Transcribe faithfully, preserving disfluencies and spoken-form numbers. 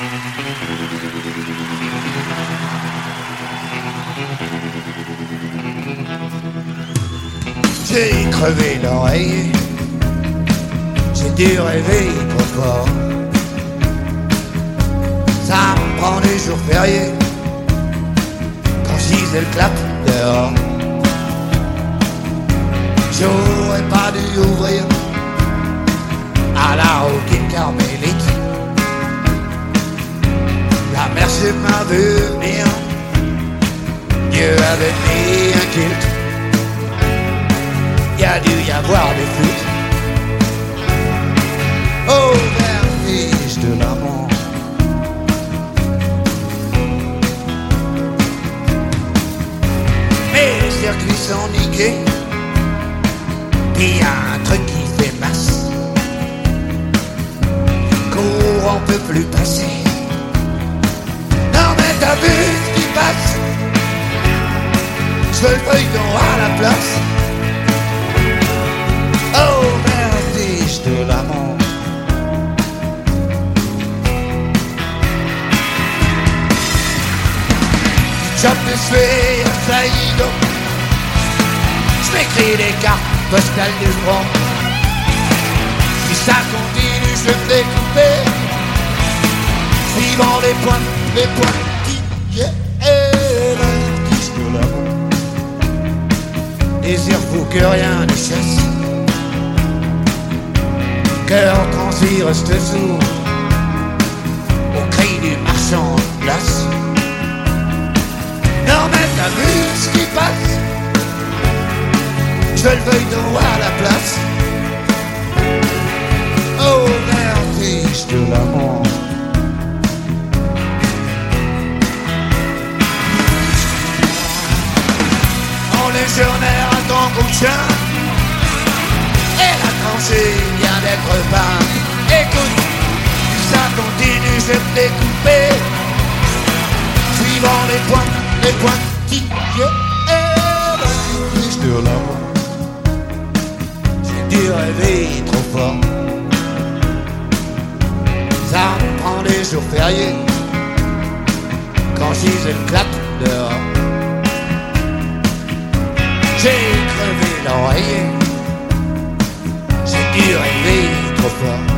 J'ai crevé l'oreille, j'ai dû rêver trop fort. Ça me prend des jours fériés quand Gisèle claque dehors. J'aurais pas dû ouvrir à la roquine carmélite. La merci m'a vu venir, Dieu avait mis un kilt. Il y a dû y avoir des fuites au vertige de l'amour. Mes circuits sont niqués, puis y a un truc qui fait masse. Courant peut plus passer. Non mais t'as vu ce qui passe? Je veux le feuilleton à la place. Au vertige de l'amour. Job de suer à Saïdo. J'm'écris des cartes postales du front. Si ça continue, je vais me découper. Suivant les points, les points qui yeah, vertige de l'amour. Désir fou que rien ne chasse. Cœur transi reste sourd au cri du marchand de glace. Non mais t'as vu ce qui passe? Je veux le feuilleton à la place. Au vertige de l'amour. En légionnaire à ton coup de chien. Et la tranchée vient d'être peinte. Écoute, si ça continue, je vais me découper. Suivant les points, les points qui vertige de l'amour. J'ai dû rêver trop fort. Ça me prend des jours fériés quand Gisèle claque dehors. J'ai crevé l'oreiller. J'ai dû rêver trop fort.